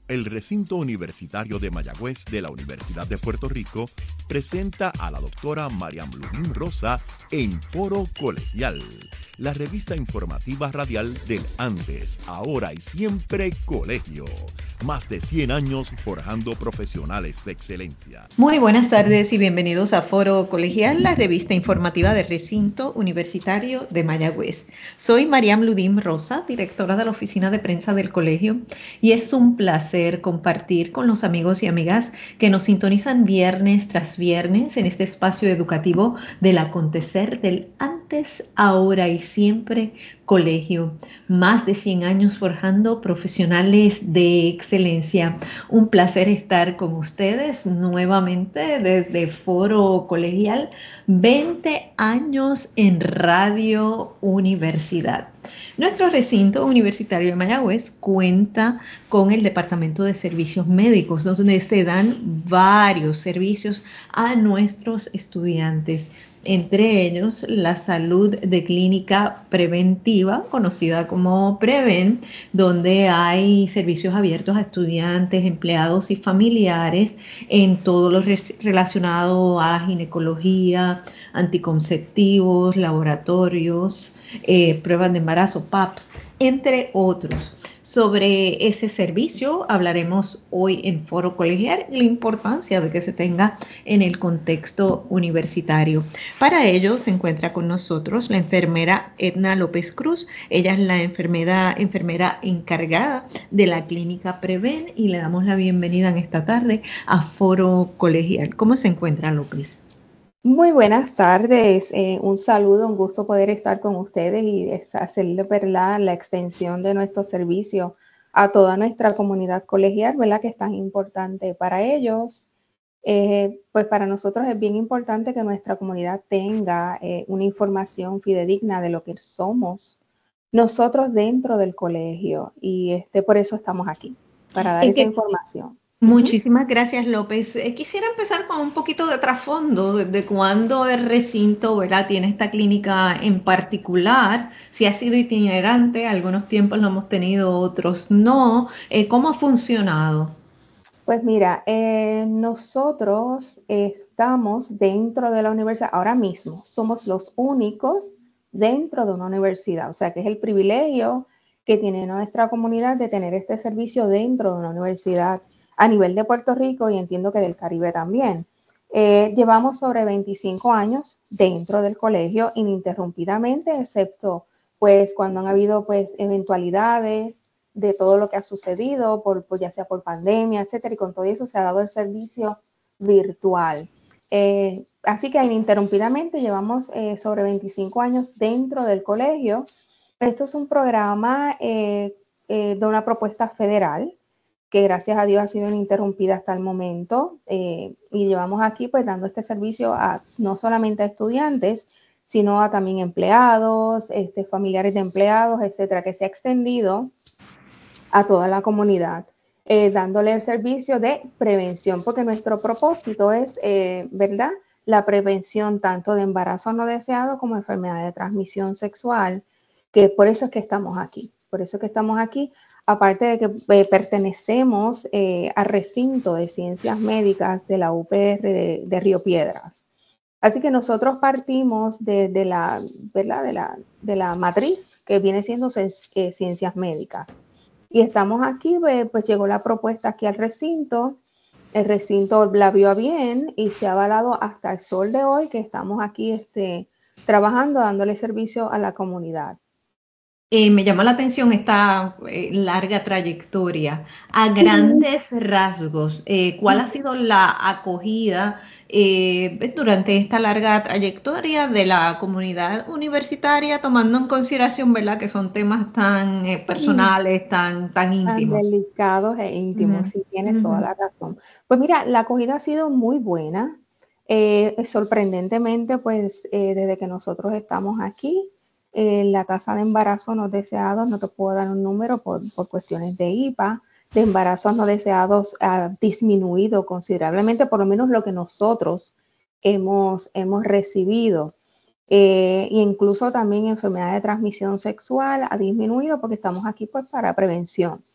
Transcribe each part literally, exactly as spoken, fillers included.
El recinto universitario de Mayagüez de la Universidad de Puerto Rico presenta a la doctora Mariam Ludín Rosa en Foro Colegial, la revista informativa radial del antes, ahora y siempre colegio. Más de cien años forjando profesionales de excelencia. Muy buenas tardes y bienvenidos a Foro Colegial, la revista informativa del recinto universitario de Mayagüez. Soy Mariam Ludín Rosa, directora de la oficina de prensa del colegio, y es un placer compartir con los amigos y amigas que nos sintonizan viernes tras viernes en este espacio educativo del acontecer del antes, ahora y siempre colegio. Más de cien años forjando profesionales de excelencia. Un placer estar con ustedes nuevamente desde Foro Colegial. veinte años en Radio Universidad. Nuestro recinto universitario de Mayagüez cuenta con el Departamento de Servicios Médicos, donde se dan varios servicios a nuestros estudiantes. Entre ellos, la salud de clínica preventiva, conocida como Preven, donde hay servicios abiertos a estudiantes, empleados y familiares en todo lo relacionado a ginecología, anticonceptivos, laboratorios, eh, pruebas de embarazo, P A Ps, entre otros. Sobre ese servicio hablaremos hoy en Foro Colegial y la importancia de que se tenga en el contexto universitario. Para ello se encuentra con nosotros la enfermera Edna López Cruz. Ella es la enfermera, enfermera encargada de la clínica Preven y le damos la bienvenida en esta tarde a Foro Colegial. ¿Cómo se encuentra, López? Muy buenas tardes, eh, un saludo, un gusto poder estar con ustedes y hacerle, ¿verdad?, la extensión de nuestro servicio a toda nuestra comunidad colegial, ¿verdad?, que es tan importante para ellos. Eh, pues para nosotros es bien importante que nuestra comunidad tenga eh, una información fidedigna de lo que somos nosotros dentro del colegio y este, por eso estamos aquí, para dar esa información. Muchísimas gracias, López. Eh, quisiera empezar con un poquito de trasfondo de, de cuándo el recinto, ¿verdad?, tiene esta clínica en particular, si ha sido itinerante, algunos tiempos lo hemos tenido, otros no. Eh, ¿Cómo ha funcionado? Pues mira, eh, nosotros estamos dentro de la universidad, ahora mismo somos los únicos dentro de una universidad, o sea que es el privilegio que tiene nuestra comunidad de tener este servicio dentro de una universidad a nivel de Puerto Rico y entiendo que del Caribe también. Eh, llevamos sobre veinticinco años dentro del colegio ininterrumpidamente, excepto pues cuando han habido pues eventualidades de todo lo que ha sucedido, por, pues ya sea por pandemia, etcétera, y con todo eso se ha dado el servicio virtual. Eh, así que ininterrumpidamente llevamos eh, sobre veinticinco años dentro del colegio. Esto es un programa eh, eh, de una propuesta federal que gracias a Dios ha sido ininterrumpida hasta el momento eh, y llevamos aquí pues dando este servicio a no solamente a estudiantes, sino a también empleados, este, familiares de empleados, etcétera, que se ha extendido a toda la comunidad, eh, dándole el servicio de prevención, porque nuestro propósito es, eh, ¿verdad?, la prevención tanto de embarazo no deseado como enfermedad de transmisión sexual, que por eso es que estamos aquí, por eso es que estamos aquí, aparte de que eh, pertenecemos eh, al recinto de ciencias médicas de la U P R de, de Río Piedras. Así que nosotros partimos de, de, la, ¿verdad?, de, la, de la matriz que viene siendo eh, ciencias médicas. Y estamos aquí, pues llegó la propuesta aquí al recinto, el recinto la vio a bien y se ha avalado hasta el sol de hoy que estamos aquí este, trabajando, dándole servicio a la comunidad. Eh, me llama la atención esta eh, larga trayectoria. A grandes rasgos, eh, ¿cuál ha sido la acogida eh, durante esta larga trayectoria de la comunidad universitaria, tomando en consideración, ¿verdad?, que son temas tan eh, personales, tan, tan íntimos? Tan delicados e íntimos, Uh-huh. sí, tienes Uh-huh. toda la razón. Pues mira, la acogida ha sido muy buena. Eh, sorprendentemente, pues eh, desde que nosotros estamos aquí, eh, la tasa de embarazos no deseados, no te puedo dar un número por, por cuestiones de I P A, de embarazos no deseados ha disminuido considerablemente, por lo menos lo que nosotros hemos, hemos recibido. Eh, e incluso también enfermedad de transmisión sexual ha disminuido porque estamos aquí pues para prevención.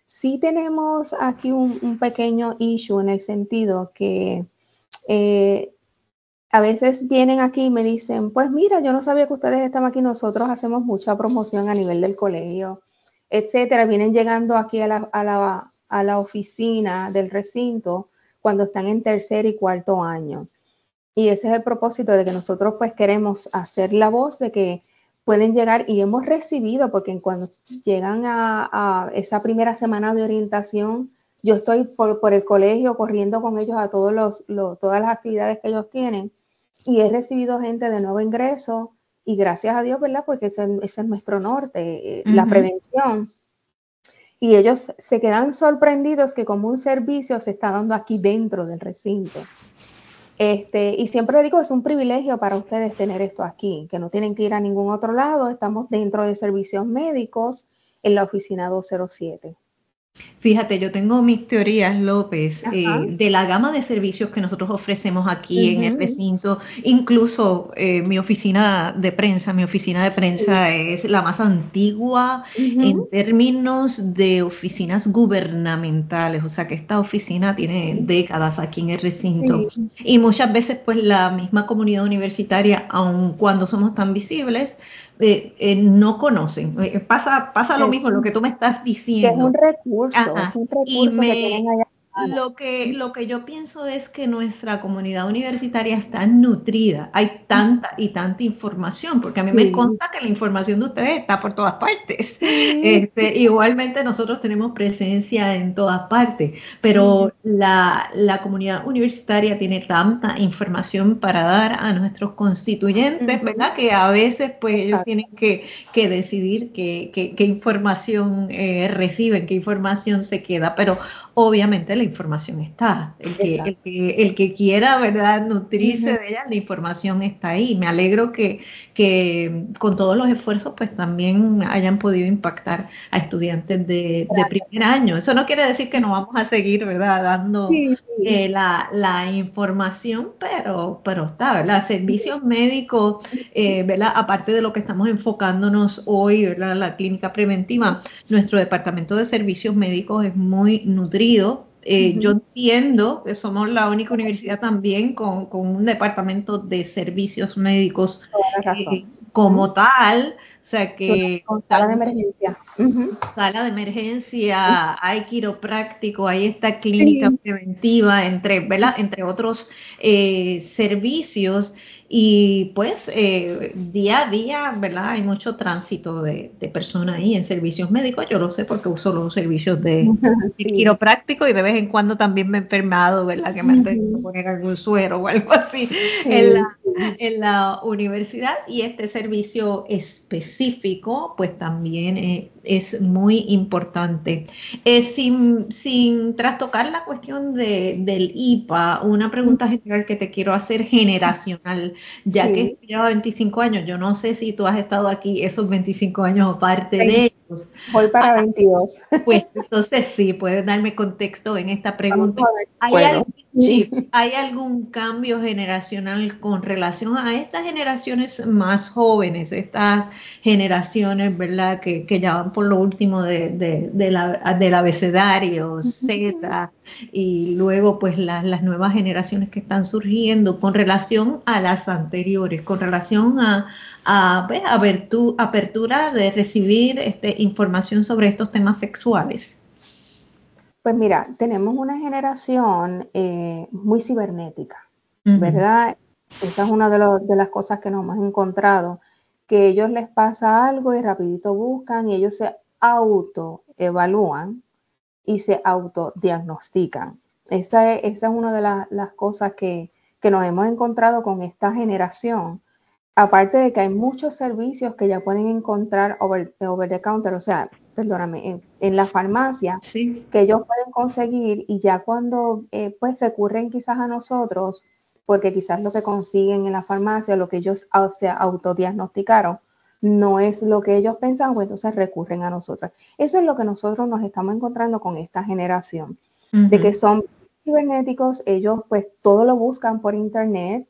Sí tenemos aquí un, un pequeño issue en el sentido que eh, a veces vienen aquí y me dicen, pues mira, yo no sabía que ustedes estaban aquí, nosotros hacemos mucha promoción a nivel del colegio, etcétera. Vienen llegando aquí a la, a la, a la oficina del recinto cuando están en tercer y cuarto año. Y ese es el propósito de que nosotros pues queremos hacer la voz de que pueden llegar y hemos recibido, porque cuando llegan a, a esa primera semana de orientación, yo estoy por, por el colegio corriendo con ellos a todos los, los, todas las actividades que ellos tienen y he recibido gente de nuevo ingreso y gracias a Dios, ¿verdad? Porque ese, ese es nuestro norte, uh-huh. La prevención. Y ellos se quedan sorprendidos que como un servicio se está dando aquí dentro del recinto. Este, y siempre digo, es un privilegio para ustedes tener esto aquí, que no tienen que ir a ningún otro lado, estamos dentro de servicios médicos en la oficina doscientos siete. Fíjate, yo tengo mis teorías, López, eh, de la gama de servicios que nosotros ofrecemos aquí uh-huh. en el recinto. Incluso eh, mi oficina de prensa, mi oficina de prensa uh-huh. es la más antigua uh-huh. en términos de oficinas gubernamentales. O sea que esta oficina tiene décadas aquí en el recinto. Uh-huh. Y muchas veces pues la misma comunidad universitaria, aun cuando somos tan visibles, Eh, eh, no conocen. Eh, pasa pasa lo mismo, lo que tú me estás diciendo. Que es un recurso, Ajá. es un recurso y me, que tienen allá. Lo que, lo que yo pienso es que nuestra comunidad universitaria está nutrida. Hay tanta y tanta información, porque a mí sí. me consta que la información de ustedes está por todas partes. Sí. Este, igualmente nosotros tenemos presencia en todas partes, pero sí. la, la comunidad universitaria tiene tanta información para dar a nuestros constituyentes, uh-huh. ¿verdad? Que a veces pues ellos tienen que, que decidir qué, qué, qué información eh, reciben, qué información se queda, pero obviamente la información está. El que, el que, el que quiera, ¿verdad?, nutrirse uh-huh. de ella, la información está ahí. Me alegro que, que con todos los esfuerzos pues también hayan podido impactar a estudiantes de, de primer año. Eso no quiere decir que no vamos a seguir, ¿verdad?, dando sí, sí. Eh, la, la información, pero, pero está, ¿verdad? Servicios sí. médicos, eh, ¿verdad?, aparte de lo que estamos enfocándonos hoy, ¿verdad?, la clínica preventiva, nuestro departamento de servicios médicos es muy nutrido. Eh, uh-huh. Yo entiendo que somos la única universidad también con, con un departamento de servicios médicos eh, como uh-huh. tal, o sea que con sala de emergencia, uh-huh. sala de emergencia, uh-huh. hay quiropráctico, hay esta clínica sí. preventiva, entre, ¿verdad?, entre otros eh, servicios. Y pues eh, día a día, ¿verdad?, hay mucho tránsito de, de personas ahí en servicios médicos. Yo lo sé porque uso los servicios de, sí. de quiropráctico y de vez en cuando también me he enfermado, ¿verdad?, que me han tenido que poner algún suero o algo así sí, en, la, sí. en la universidad. Y este servicio específico pues también eh, es muy importante. Eh, sin, sin trastocar la cuestión de, del I P A, una pregunta general que te quiero hacer generacional. Ya sí. que lleva veinticinco años, yo no sé si tú has estado aquí esos veinticinco años o parte veinte, de ellos. Voy para ah, veintidós. Pues entonces sí, puedes darme contexto en esta pregunta. ¿Hay, bueno. algún, sí, ¿Hay algún cambio generacional con relación a estas generaciones más jóvenes, estas generaciones, ¿verdad?, que, que ya van por lo último de, de, de la, del abecedario, Z, y luego pues la, las nuevas generaciones que están surgiendo con relación a las anteriores, con relación a, a pues, apertura, apertura de recibir este, información sobre estos temas sexuales? Pues mira, tenemos una generación eh, muy cibernética, uh-huh. ¿verdad? Esa es una de, los, de las cosas que nos hemos encontrado, que a ellos les pasa algo y rapidito buscan y ellos se autoevalúan y se autodiagnostican. Esa es, esa es una de la, las cosas que, que nos hemos encontrado con esta generación. Aparte de que hay muchos servicios que ya pueden encontrar over, over the counter, o sea, perdóname, en, en la farmacia, sí. que ellos pueden conseguir y ya cuando eh, pues recurren quizás a nosotros, porque quizás lo que consiguen en la farmacia, lo que ellos se autodiagnosticaron, no es lo que ellos pensan, pues entonces recurren a nosotros. Eso es lo que nosotros nos estamos encontrando con esta generación, uh-huh. de que son cibernéticos, ellos pues todo lo buscan por internet,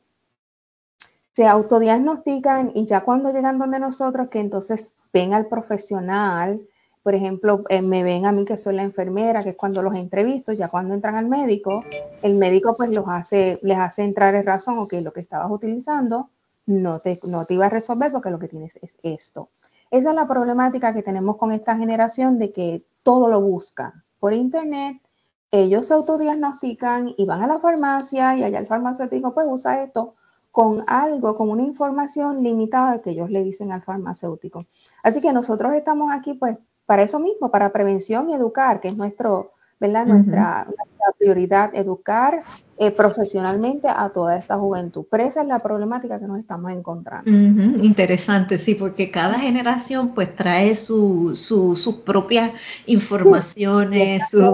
se autodiagnostican y ya cuando llegan donde nosotros, que entonces ven al profesional, Por ejemplo, eh, me ven a mí que soy la enfermera, que es cuando los entrevisto, ya cuando entran al médico, el médico pues los hace, les hace entrar en razón, ok, lo que estabas utilizando no te, no te iba a resolver porque lo que tienes es esto. Esa es la problemática que tenemos con esta generación de que todo lo buscan por internet, ellos se autodiagnostican y van a la farmacia y allá el farmacéutico pues usa esto con algo, con una información limitada que ellos le dicen al farmacéutico. Así que nosotros estamos aquí pues para eso mismo, para prevención y educar, que es nuestro, ¿verdad? Uh-huh. nuestra, nuestra prioridad, educar eh, profesionalmente a toda esta juventud. Pero esa es la problemática que nos estamos encontrando. Uh-huh. Interesante, sí, porque cada generación pues trae su, su, sus propias informaciones, sí,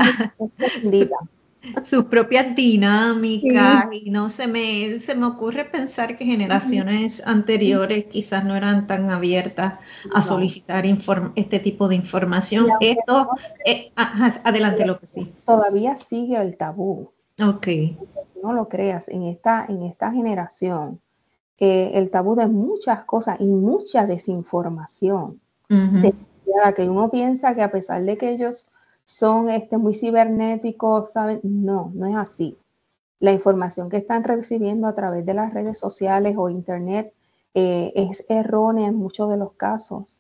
su, su, sus propias dinámicas, sí. Y no se me, se me ocurre pensar que generaciones uh-huh. anteriores quizás no eran tan abiertas a solicitar inform- este tipo de información. Esto, no, eh, ajá, adelante, López, sí. Todavía sigue el tabú. Ok. No lo creas, en esta, en esta generación, eh, el tabú de muchas cosas y mucha desinformación. Uh-huh. De, que uno piensa que a pesar de que ellos son este, muy cibernéticos, ¿saben? No, no es así. La información que están recibiendo a través de las redes sociales o internet eh, es errónea en muchos de los casos.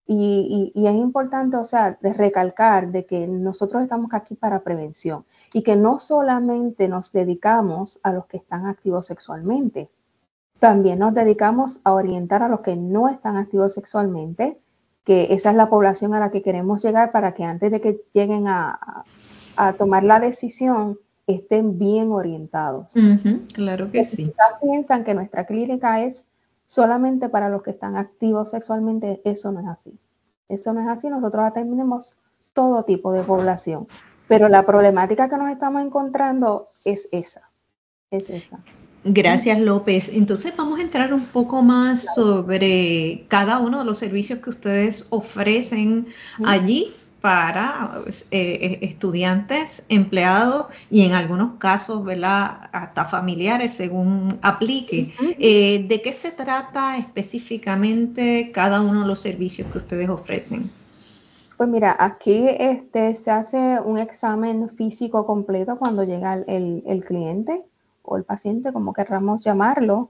Y, y, y es importante, o sea, de recalcar de que nosotros estamos aquí para prevención y que no solamente nos dedicamos a los que están activos sexualmente, también nos dedicamos a orientar a los que no están activos sexualmente, que esa es la población a la que queremos llegar para que antes de que lleguen a, a, a tomar la decisión, estén bien orientados. Uh-huh, claro que Porque sí. Quizás piensan que nuestra clínica es solamente para los que están activos sexualmente. Eso no es así. Eso no es así. Nosotros atendemos todo tipo de población. Pero la problemática que nos estamos encontrando es esa. Es esa. Gracias, López. Entonces vamos a entrar un poco más Claro. sobre cada uno de los servicios que ustedes ofrecen uh-huh. allí para eh, estudiantes, empleados y en algunos casos, ¿verdad?, hasta familiares según aplique. Uh-huh. Eh, ¿De qué se trata específicamente cada uno de los servicios que ustedes ofrecen? Pues mira, aquí este, se hace un examen físico completo cuando llega el, el, el cliente o el paciente, como querramos llamarlo.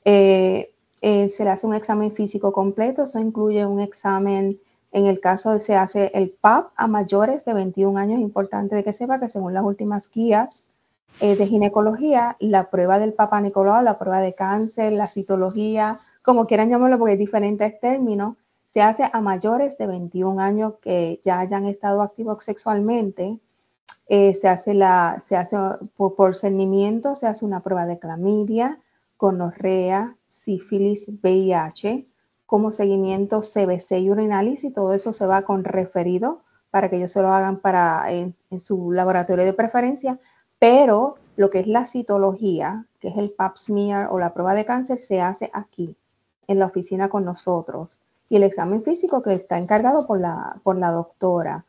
Eh, eh, se le hace un examen físico completo, eso incluye un examen, en el caso de se hace el P A P a mayores de veintiún años, importante de que sepa que según las últimas guías eh, de ginecología, la prueba del Papá Nicolau, la prueba de cáncer, la citología, como quieran llamarlo porque hay diferentes términos, se hace a mayores de veintiún años que ya hayan estado activos sexualmente. Eh, se hace, la, se hace por, por cernimiento, se hace una prueba de clamidia, gonorrea, sífilis, V I H, como seguimiento C B C y urinalysis, y todo eso se va con referido para que ellos se lo hagan para, en, en su laboratorio de preferencia, pero lo que es la citología, que es el pap smear o la prueba de cáncer, se hace aquí, en la oficina con nosotros. Y el examen físico que está encargado por la, por la doctora.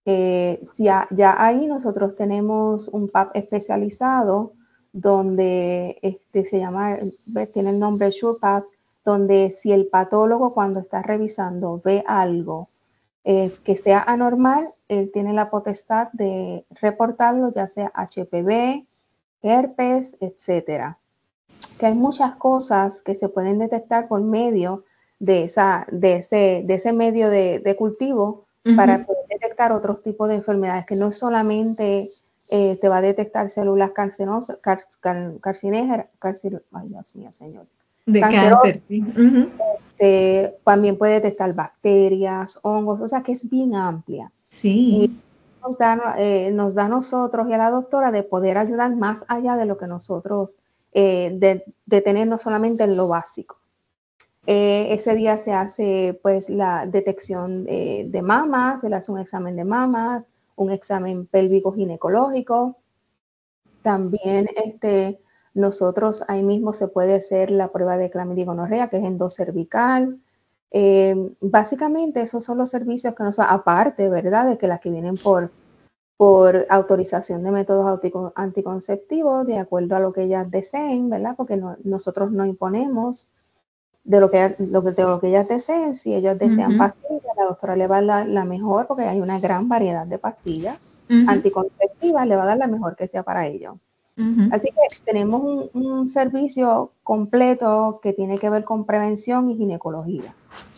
Eh, ya, ya ahí nosotros tenemos un P A P especializado donde este, se llama, tiene el nombre SurePap, donde si el patólogo cuando está revisando ve algo eh, que sea anormal, él tiene la potestad de reportarlo, ya sea H P V, herpes, etcétera. Que hay muchas cosas que se pueden detectar por medio de, esa, de, ese, de ese medio de, de cultivo uh-huh. para poder detectar otros tipos de enfermedades, que no solamente eh, te va a detectar células carcinosas, car, car, carcinígenas, carcin, ay Dios mío, señor. De cáncer, sí. Uh-huh. Este, también puede detectar bacterias, hongos, o sea que es bien amplia. Sí. Y nos da, eh, nos da a nosotros y a la doctora de poder ayudar más allá de lo que nosotros Eh, de, de tenernos solamente en lo básico. Eh, ese día se hace pues la detección eh, de mamas, se le hace un examen de mamas, un examen pélvico ginecológico. También este, nosotros ahí mismo se puede hacer la prueba de clamidia y gonorrea, que es endocervical. Eh, básicamente esos son los servicios que nos, aparte, ¿verdad?, de que las que vienen por por autorización de métodos anticonceptivos, de acuerdo a lo que ellas deseen, ¿verdad? Porque no, nosotros no imponemos. de lo que, lo que, de lo que ellas deseen. Si ellos desean Uh-huh. pastillas, la doctora le va a dar la, la mejor, porque hay una gran variedad de pastillas Uh-huh. anticonceptivas, le va a dar la mejor que sea para ellos. Uh-huh. Así que tenemos un, un servicio completo que tiene que ver con prevención y ginecología.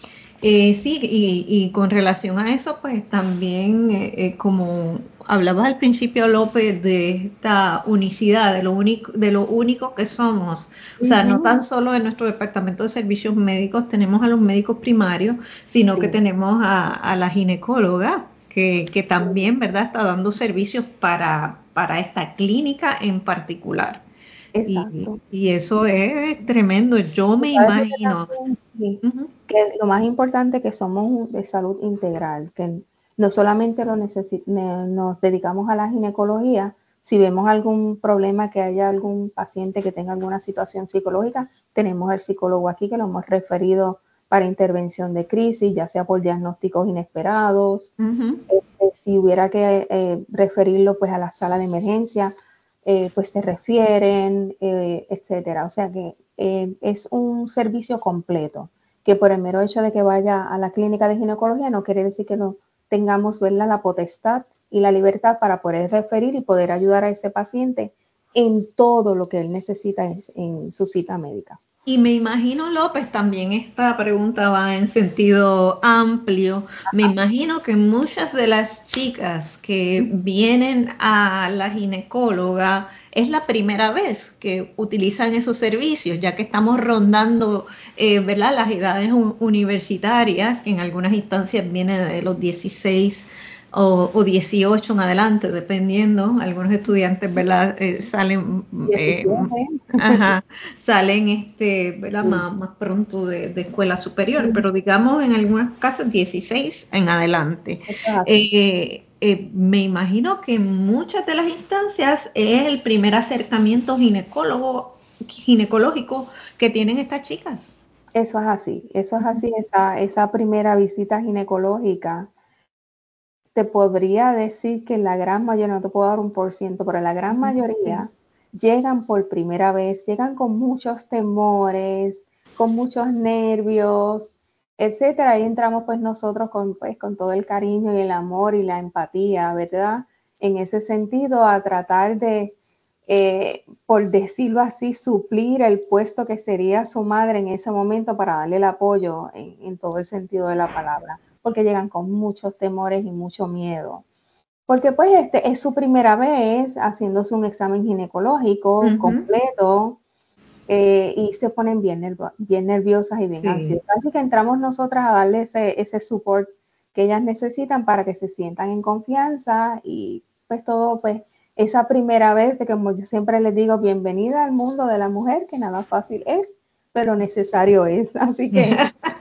Eh, sí, y, y con relación a eso, pues también, eh, eh, como hablabas al principio, López, de esta unicidad, de lo único, de lo único que somos. O sea, uh-huh. no tan solo en nuestro departamento de servicios médicos tenemos a los médicos primarios, sino sí. que tenemos a, a la ginecóloga, que, que también, ¿verdad?, está dando servicios para, para esta clínica en particular. Exacto. Y, y eso es tremendo. Yo me imagino. También, sí, uh-huh. que lo más importante es que somos de salud integral, que no solamente lo necesi- nos dedicamos a la ginecología. Si vemos algún problema, que haya algún paciente que tenga alguna situación psicológica, tenemos el psicólogo aquí que lo hemos referido para intervención de crisis, ya sea por diagnósticos inesperados. Uh-huh. Este, si hubiera que eh, referirlo pues a la sala de emergencia, Eh, pues se refieren, eh, etcétera. O sea que eh, es un servicio completo, que por el mero hecho de que vaya a la clínica de ginecología no quiere decir que no tengamos, ¿verdad?, la potestad y la libertad para poder referir y poder ayudar a ese paciente en todo lo que él necesita en, en su cita médica. Y me imagino, López, también esta pregunta va en sentido amplio. Me imagino que muchas de las chicas que vienen a la ginecóloga es la primera vez que utilizan esos servicios, ya que estamos rondando, eh, ¿verdad?, las edades universitarias, que en algunas instancias viene de los dieciséis o, o dieciocho en adelante, dependiendo. Algunos estudiantes, ¿verdad?, eh, salen... Eh, ajá, salen este, ¿verdad?, más, más pronto de, de escuela superior, sí. Pero digamos en algunos casos dieciséis en adelante. Eh, eh, me imagino que en muchas de las instancias es el primer acercamiento ginecólogo, ginecológico que tienen estas chicas. Eso es así, eso es así, esa, esa primera visita ginecológica. Te podría decir que la gran mayoría, no te puedo dar un por ciento, pero la gran mayoría llegan por primera vez, llegan con muchos temores, con muchos nervios, etcétera. Ahí entramos pues nosotros con, pues, con todo el cariño y el amor y la empatía, ¿verdad? En ese sentido, a tratar de, eh, por decirlo así, suplir el puesto que sería su madre en ese momento para darle el apoyo en, en todo el sentido de la palabra, porque llegan con muchos temores y mucho miedo. Porque pues este es su primera vez haciéndose un examen ginecológico uh-huh. completo eh, y se ponen bien, nerv- bien nerviosas y bien sí. ansiosas. Así que entramos nosotras a darle ese, ese support que ellas necesitan para que se sientan en confianza y pues todo, pues esa primera vez de que, como yo siempre les digo, bienvenida al mundo de la mujer, que nada fácil es, pero necesario es. Así que...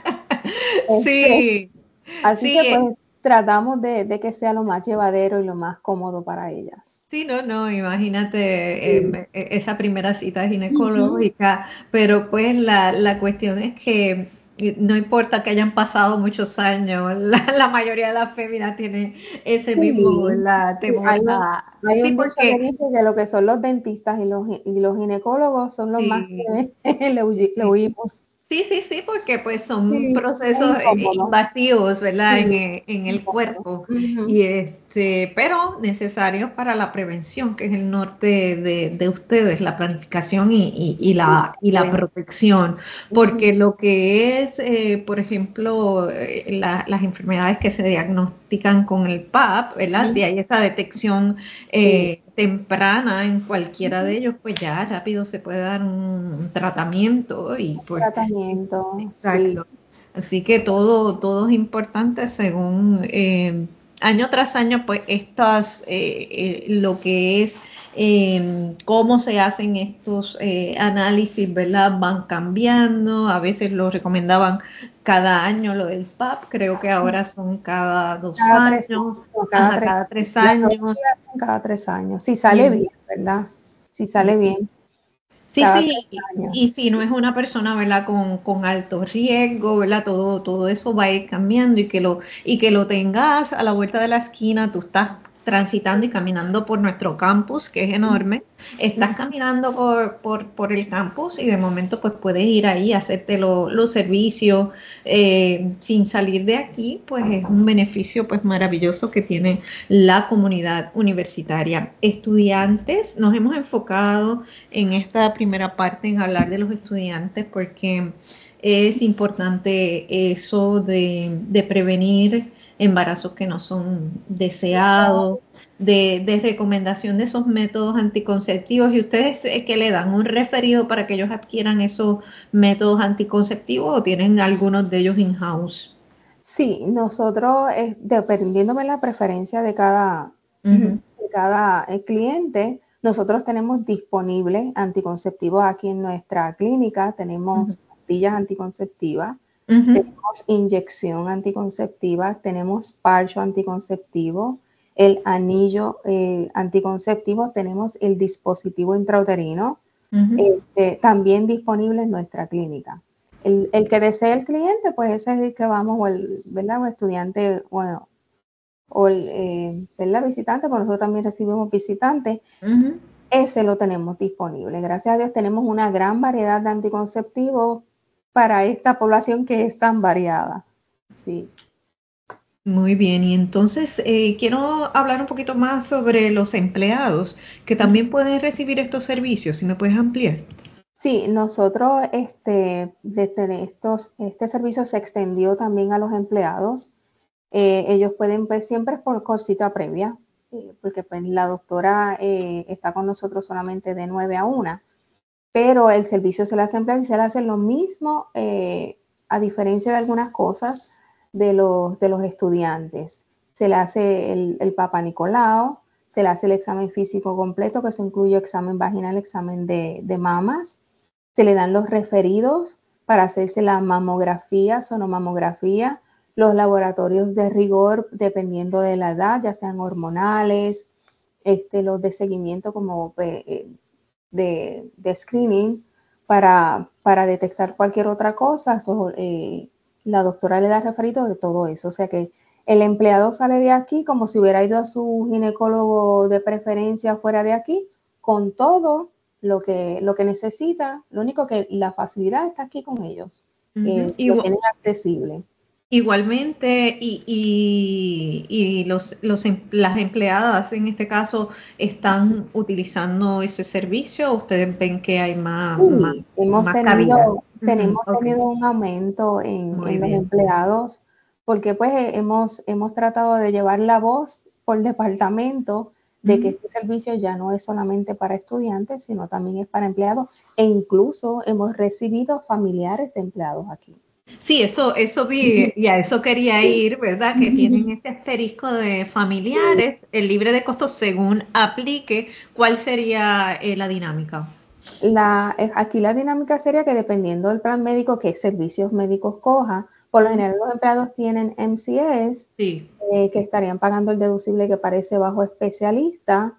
sí. Este, así sí. que pues tratamos de, de que sea lo más llevadero y lo más cómodo para ellas. Sí, no, no, imagínate sí. eh, esa primera cita ginecológica, uh-huh. pero pues la, la cuestión es que no importa que hayan pasado muchos años, la, la mayoría de las féminas tienen ese sí. mismo la temor. Hay, hay sí, un porque dicho que dice que lo que son los dentistas y los, y los ginecólogos son los sí. más que le, huy, le huimos. Sí, sí, sí, porque pues son sí, procesos invasivos, ¿verdad? Sí, en, el, en el cuerpo. Uh-huh. Y este, pero necesarios para la prevención, que es el norte de, de ustedes, la planificación y, y, y la, y la protección. Porque uh-huh. lo que es, eh, por ejemplo, eh, la, las enfermedades que se diagnostican con el P A P, ¿verdad? Uh-huh. Si hay esa detección eh, sí. temprana en cualquiera uh-huh. de ellos, pues ya rápido se puede dar un, un tratamiento y pues tratamiento exacto sí. Así que todo todo es importante según eh, año tras año, pues estas eh, eh, lo que es eh, cómo se hacen estos eh, análisis, ¿verdad? Van cambiando, a veces lo recomendaban cada año lo del P A P, creo que ahora son cada dos cada años, tres, cada, ajá, tres, cada tres años. Son cada tres años, si sale bien, bien ¿verdad? Si sale bien. Sí, sí, y, y si no es una persona, ¿verdad?, con, con alto riesgo, ¿verdad?, todo, todo eso va a ir cambiando y que lo, y que lo tengas a la vuelta de la esquina, tú estás transitando y caminando por nuestro campus, que es enorme, estás caminando por, por, por el campus y de momento pues puedes ir ahí a hacerte lo, los servicios eh, sin salir de aquí, pues es un beneficio pues maravilloso que tiene la comunidad universitaria. Estudiantes, nos hemos enfocado en esta primera parte en hablar de los estudiantes porque es importante eso de, de prevenir embarazos que no son deseados, de, de recomendación de esos métodos anticonceptivos. ¿Y ustedes eh, que le dan un referido para que ellos adquieran esos métodos anticonceptivos o tienen algunos de ellos in-house? Sí, nosotros, eh, dependiendo de la preferencia de cada, Uh-huh. de cada eh, cliente, nosotros tenemos disponible anticonceptivos aquí en nuestra clínica, tenemos Uh-huh. pastillas anticonceptivas, Uh-huh. tenemos inyección anticonceptiva, tenemos parcho anticonceptivo, el anillo eh, anticonceptivo, tenemos el dispositivo intrauterino, Uh-huh. este, también disponible en nuestra clínica. El, el, que desee el cliente, pues ese es el que vamos, o el, ¿verdad? O estudiante, bueno, o el, eh, ¿verdad? Visitante, porque nosotros también recibimos visitantes, Uh-huh. ese lo tenemos disponible. Gracias a Dios tenemos una gran variedad de anticonceptivos para esta población que es tan variada. Sí. Muy bien, y entonces eh, quiero hablar un poquito más sobre los empleados que también pueden recibir estos servicios, si me puedes ampliar. Sí, nosotros, este, desde estos, este servicio se extendió también a los empleados. Eh, ellos pueden, pues siempre por, por cita previa, eh, porque pues la doctora eh, está con nosotros solamente de nueve a una, pero el servicio se le hace a empleados y se le hace lo mismo, eh, a diferencia de algunas cosas de los, de los estudiantes. Se le hace el, el Papa Nicolau, se le hace el examen físico completo, que eso incluye examen vaginal, examen de, de mamas, se le dan los referidos para hacerse la mamografía, sonomamografía, los laboratorios de rigor dependiendo de la edad, ya sean hormonales, este, los de seguimiento como eh, de, de, screening para, para, detectar cualquier otra cosa. Todo, eh, la doctora le da referido de todo eso. O sea que el empleado sale de aquí como si hubiera ido a su ginecólogo de preferencia fuera de aquí, con todo lo que, lo que necesita. Lo único que la facilidad está aquí con ellos. Uh-huh. Eh, lo Igual, tienen accesible. igualmente, y, y, y los, los, las empleadas en este caso están utilizando ese servicio, ¿o ustedes ven que hay más, más, Sí, hemos más cabida? tenido, Uh-huh. tenemos Okay. tenido un aumento en, Muy en los bien. empleados, porque pues hemos, hemos tratado de llevar la voz por departamento de que Uh-huh. este servicio ya no es solamente para estudiantes, sino también es para empleados, e incluso hemos recibido familiares de empleados aquí. Sí, eso, eso vi y a eso quería ir, ¿verdad? Que tienen este asterisco de familiares, el libre de costos según aplique. ¿Cuál sería eh, la dinámica? La, aquí la dinámica sería que dependiendo del plan médico, qué servicios médicos coja, por lo general los empleados tienen M C S, Sí. eh, que estarían pagando el deducible que aparece bajo especialista,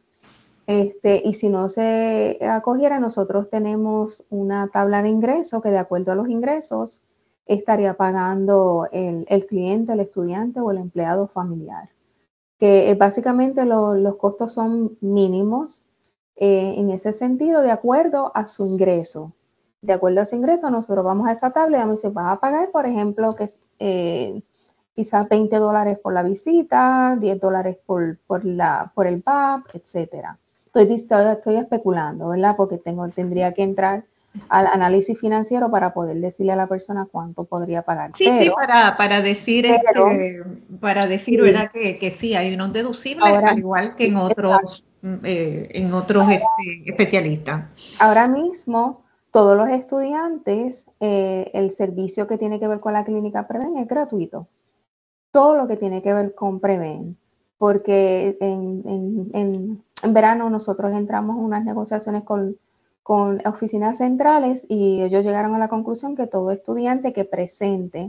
este, y si no se acogiera, nosotros tenemos una tabla de ingresos que de acuerdo a los ingresos estaría pagando el, el cliente, el estudiante o el empleado familiar. Que eh, básicamente lo, los costos son mínimos eh, en ese sentido, de acuerdo a su ingreso. De acuerdo a su ingreso, nosotros vamos a esa tabla y vamos a decir, vas a pagar, por ejemplo, que eh, quizás veinte dólares por la visita, diez dólares por, por, la, por el P A P, etcétera. Estoy, estoy, estoy especulando, ¿verdad? Porque tengo, tendría que entrar al análisis financiero para poder decirle a la persona cuánto podría pagar. Sí, sí, Pero, para, para decir, pero, este, para decir, sí, ¿verdad? Que, que sí, hay unos deducibles, ahora, al igual que en exacto. otros, mm, eh, en otros este, especialistas. Ahora mismo, todos los estudiantes, eh, el servicio que tiene que ver con la clínica Preven es gratuito. Todo lo que tiene que ver con Preven. Porque en, en, en, en verano nosotros entramos en unas negociaciones con, con oficinas centrales y ellos llegaron a la conclusión que todo estudiante que presente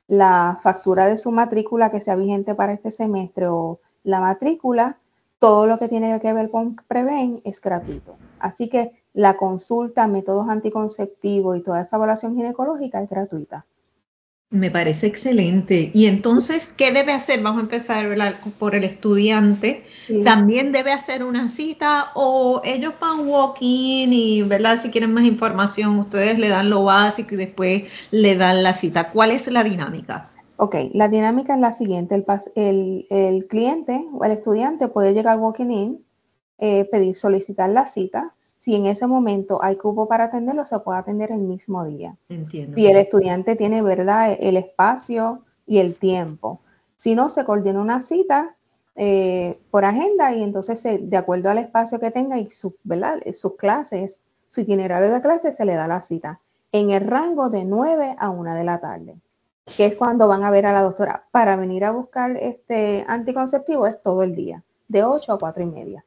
la factura de su matrícula que sea vigente para este semestre o la matrícula, todo lo que tiene que ver con Preven es gratuito. Así que la consulta, métodos anticonceptivos y toda esa evaluación ginecológica es gratuita. Me parece excelente. Y entonces, ¿qué debe hacer? Vamos a empezar, ¿verdad?, por el estudiante. Sí. ¿También debe hacer una cita o ellos van walk-in y, ¿verdad?, si quieren más información, ustedes le dan lo básico y después le dan la cita? ¿Cuál es la dinámica? Ok, la dinámica es la siguiente. El, el, el cliente o el estudiante puede llegar walking in, eh, pedir, solicitar la cita. Si en ese momento hay cupo para atenderlo, se puede atender el mismo día. Entiendo. Si el estudiante tiene, ¿verdad?, el espacio y el tiempo. Si no, se coordina una cita eh, por agenda y entonces se, de acuerdo al espacio que tenga y su, ¿verdad?, sus clases, su itinerario de clases, se le da la cita en el rango de nueve a una de la tarde, que es cuando van a ver a la doctora. Para venir a buscar este anticonceptivo es todo el día, de ocho a cuatro y media.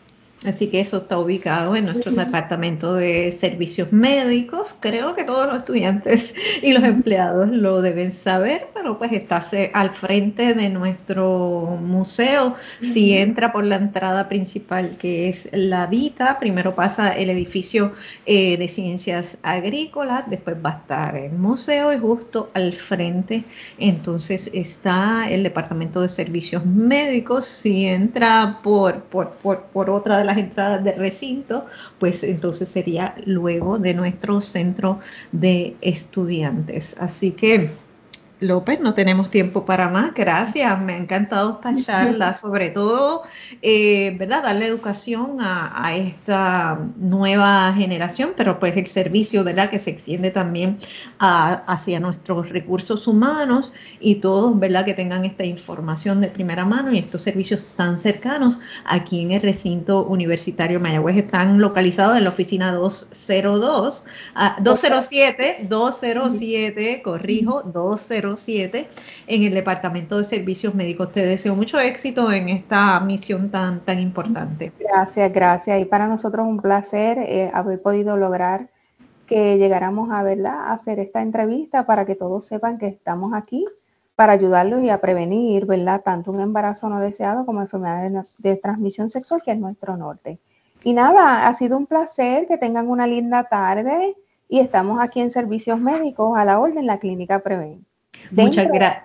Así que eso está ubicado en nuestro departamento de servicios médicos. Creo que todos los estudiantes y los empleados lo deben saber, pero pues está al frente de nuestro museo. Si entra por la entrada principal, que es la Vita, primero pasa el edificio eh, de ciencias agrícolas, después va a estar el museo y justo al frente entonces está el departamento de servicios médicos. Si entra por, por, por, por otra de las entradas del recinto, pues entonces sería luego de nuestro centro de estudiantes. Así que, López, no tenemos tiempo para más. Gracias, me ha encantado esta charla, sobre todo, eh, ¿verdad?, darle educación a, a esta nueva generación, pero pues el servicio, ¿verdad?, que se extiende también a, hacia nuestros recursos humanos y todos, ¿verdad?, que tengan esta información de primera mano y estos servicios tan cercanos aquí en el recinto universitario Mayagüez. Están localizados en la oficina doscientos dos, uh, doscientos siete, doscientos siete, corrijo, doscientos siete, en el Departamento de Servicios Médicos. Te deseo mucho éxito en esta misión tan, tan importante. Gracias, gracias. Y para nosotros un placer eh, haber podido lograr que llegáramos a, ¿verdad?, a hacer esta entrevista para que todos sepan que estamos aquí para ayudarlos y a prevenir, ¿verdad?, tanto un embarazo no deseado como enfermedades de, de transmisión sexual, que es nuestro norte. Y nada, ha sido un placer, que tengan una linda tarde y estamos aquí en Servicios Médicos a la orden, la Clínica Preven. Muchas gracias.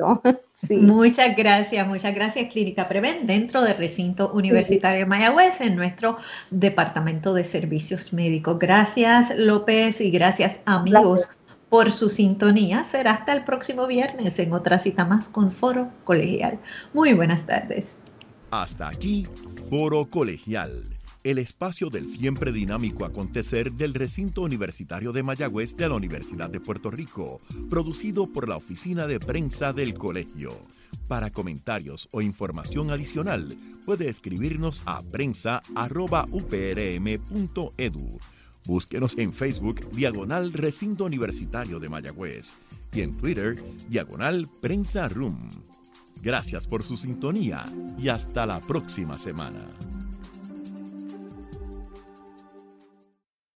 Sí. Muchas gracias, muchas gracias, Clínica Preven, dentro del recinto universitario de Mayagüez, en nuestro departamento de servicios médicos. Gracias, López, y gracias, amigos, gracias por su sintonía. Será hasta el próximo viernes en otra cita más con Foro Colegial. Muy buenas tardes. Hasta aquí, Foro Colegial, el espacio del siempre dinámico acontecer del recinto universitario de Mayagüez de la Universidad de Puerto Rico, producido por la Oficina de Prensa del Colegio. Para comentarios o información adicional, puede escribirnos a prensa arroba u p r m punto e d u. Búsquenos en Facebook, diagonal Recinto Universitario de Mayagüez, y en Twitter, diagonal Prensa Room. Gracias por su sintonía y hasta la próxima semana.